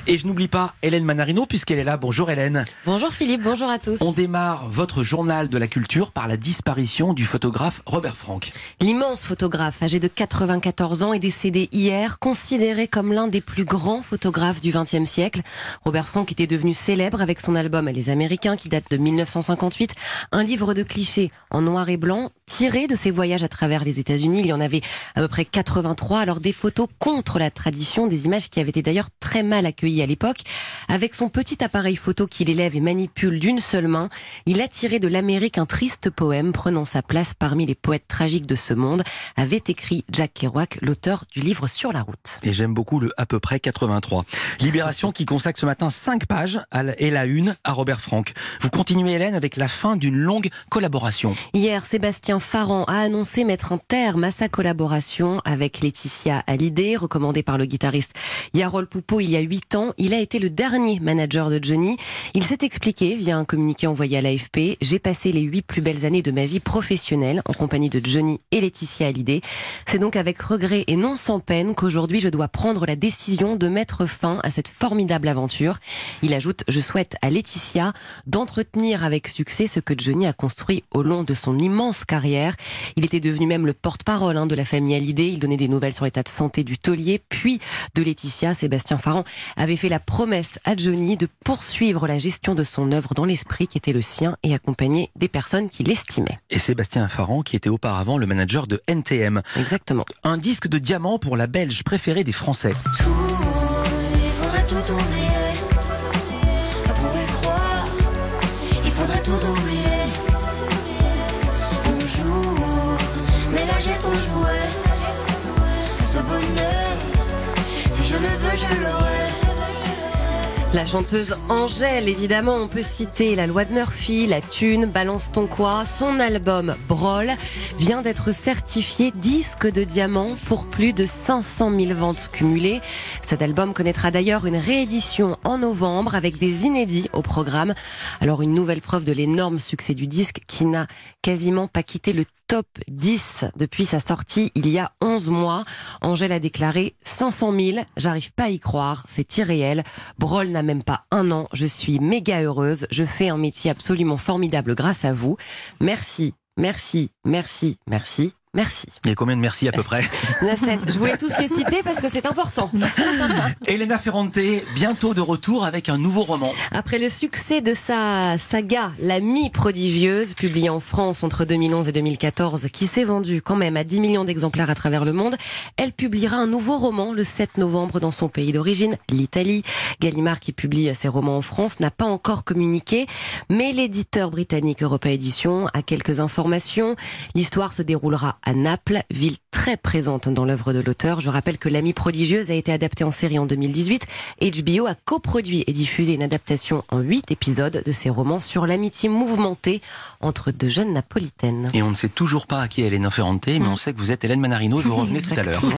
Et je n'oublie pas Hélène Manarino puisqu'elle est là. Bonjour Hélène. Bonjour Philippe, bonjour à tous. On démarre votre journal de la culture par la disparition du photographe Robert Frank. L'immense photographe âgé de 94 ans est décédé hier, considéré comme l'un des plus grands photographes du XXe siècle. Robert Frank était devenu célèbre avec son album Les Américains qui date de 1958, un livre de clichés en noir et blanc tiré de ses voyages à travers les États-Unis. Il y en avait à peu près 83, alors des photos contre la tradition, des images qui avaient été d'ailleurs très mal accueillies à l'époque. Avec son petit appareil photo qu'il élève et manipule d'une seule main, il a tiré de l'Amérique un triste poème prenant sa place parmi les poètes tragiques de ce monde, avait écrit Jack Kerouac, l'auteur du livre Sur la route. Et j'aime beaucoup le à peu près 83. Libération qui consacre ce matin 5 pages et la une à Robert Frank. Vous continuez Hélène avec la fin d'une longue collaboration. Hier, Sébastien Farran a annoncé mettre un terme à sa collaboration avec Laetitia Hallyday, recommandée par le guitariste Yarol Poupeau il y a 8 ans. Il a été le dernier manager de Johnny. Il s'est expliqué via un communiqué envoyé à l'AFP. J'ai passé les 8 plus belles années de ma vie professionnelle en compagnie de Johnny et Laetitia Hallyday. C'est donc avec regret et non sans peine qu'aujourd'hui je dois prendre la décision de mettre fin à cette formidable aventure. Il ajoute, je souhaite à Laetitia d'entretenir avec succès ce que Johnny a construit au long de son immense carrière. Il était devenu même le porte-parole de la famille Hallyday. Il donnait des nouvelles sur l'état de santé du taulier, puis de Laetitia. Sébastien Farran avait fait la promesse à Johnny de poursuivre la gestion de son œuvre dans l'esprit qui était le sien et accompagner des personnes qui l'estimaient. Et Sébastien Farran qui était auparavant le manager de NTM. Exactement. Un disque de diamant pour la Belge préférée des Français. Il faudrait tout oublier. On pourrait croire, il faudrait tout oublier. On joue, mais là j'ai trop joué. Ce bonheur, si je le veux, je l'aurai. La chanteuse Angèle, évidemment, on peut citer La Loi de Murphy, La Thune, Balance ton quoi. Son album Brol vient d'être certifié disque de diamant pour plus de 500 000 ventes cumulées. Cet album connaîtra d'ailleurs une réédition en novembre avec des inédits au programme. Alors une nouvelle preuve de l'énorme succès du disque qui n'a quasiment pas quitté le top 10 depuis sa sortie il y a 11 mois. Angèle a déclaré 500 000, j'arrive pas à y croire, c'est irréel. Brol n'a même pas 1 an, je suis méga heureuse, je fais un métier absolument formidable grâce à vous. Merci, merci, merci, merci. Merci. Il y a combien de merci à peu près? Je voulais tous les citer parce que c'est important. Elena Ferrante, bientôt de retour avec un nouveau roman. Après le succès de sa saga L'Amie prodigieuse, publiée en France entre 2011 et 2014, qui s'est vendue quand même à 10 millions d'exemplaires à travers le monde, elle publiera un nouveau roman le 7 novembre dans son pays d'origine, l'Italie. Gallimard, qui publie ses romans en France, n'a pas encore communiqué, mais l'éditeur britannique Europa Éditions a quelques informations. L'histoire se déroulera à Naples, ville très présente dans l'œuvre de l'auteur. Je rappelle que L'Amie prodigieuse a été adaptée en série en 2018. HBO a coproduit et diffusé une adaptation en 8 épisodes de ses romans sur l'amitié mouvementée entre deux jeunes napolitaines. Et on ne sait toujours pas à qui est Elena Ferrante, mais on sait que vous êtes Hélène Manarino et vous revenez tout à l'heure.